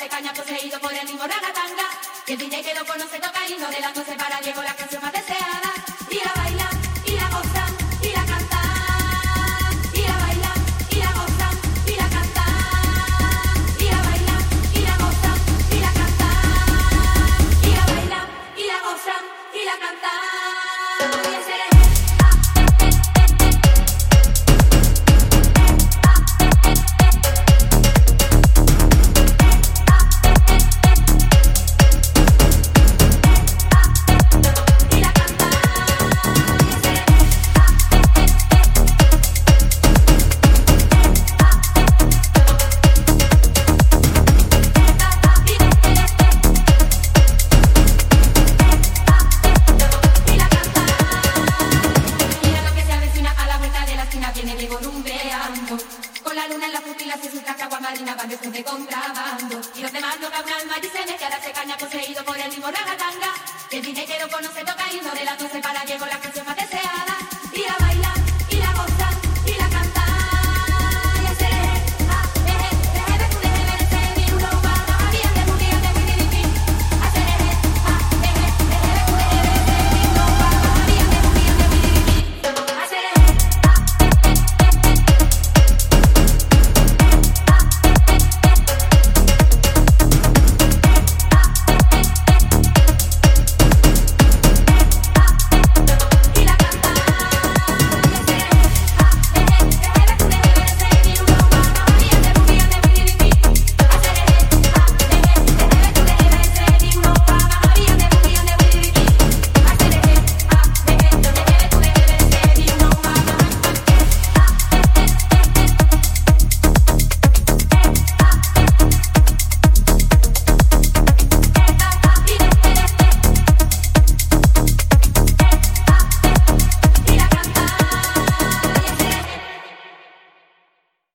caña poseído por el ritmo ragatanga. Y el DJ que lo conoce toca el himno de las 12 para Diego, la canción más deseada. Y la bailan, y la gozan, y la cantan. Y la bailan, y la gozan, y la cantan. Y la bailan, y la gozan, y la cantan. Y la bailan, y la gozan, y la cantan. Y ese viene Diego rumbeando, con la luna en las pupilas y su traje aguamarina van después de contrabando. Y los demás no caben alma y se mete a darse caña poseído por el ritmo ragatanga. Y el DJ que lo conoce toca el himno de las 12 para Diego, la canción más